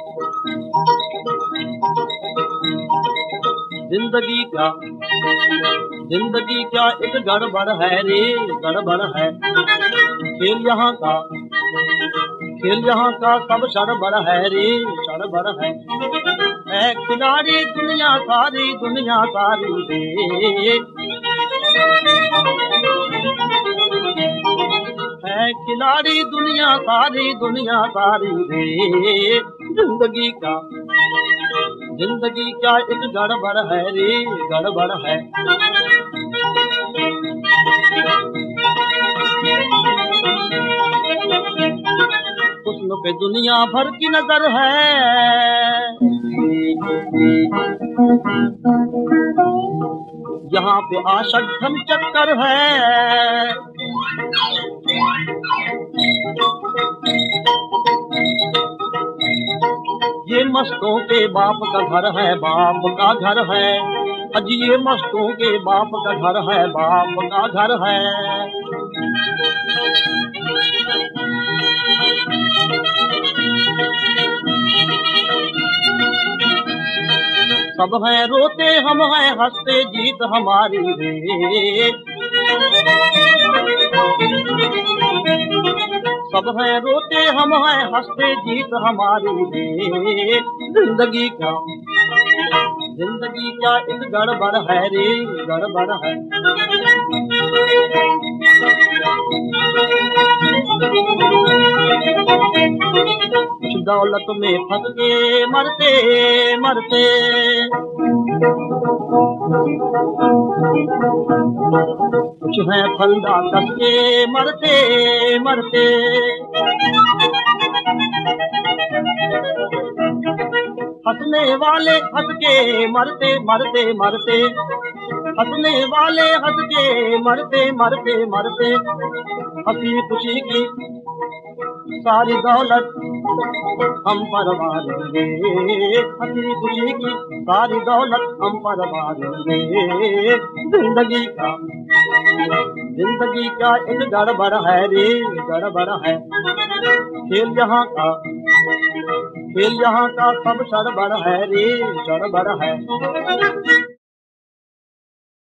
जिंदगी क्या एक गड़बड़ है रे, गड़बड़ है। खेल यहाँ का सब सड़बड़ है रे, सड़बड़ है। खिलाड़ी दुनिया सारी रे, है खिलाड़ी दुनिया सारी रे। जिंदगी क्या एक गड़बड़ है रे, गड़बड़ है। हुस्न पे दुनिया भर की नजर है, यहाँ पे आशक धम चक्कर है। ये मस्तों के बाप का घर है, बाप का घर है। अजी ये मस्तों के बाप का घर है, बाप का घर है। सब हैं रोते हम हैं हंसते, जीत हमारी रे। सब हैं रोते हम हैं हंसते, जीत हमारी रे। जिंदगी क्या एक गड़बड़ है रे, गड़बड़ है। कुछ दौलत में फंस के मरते मरते, कुछ है फंदा कस के मरते मरते। हंसने वाले हंस के मरते मरते मरते, हंसने वाले हंस के मरते मरते मरते। हंसी खुशी की सारी दौलत हम पर वालेंगे, हंसी खुशी की सारी दौलत हम पर वालेंगे। जिंदगी क्या एक गड़बड़ है रे, गड़बड़ है। खेल यहाँ का सब सड़बड़ है रे, सड़बड़ है।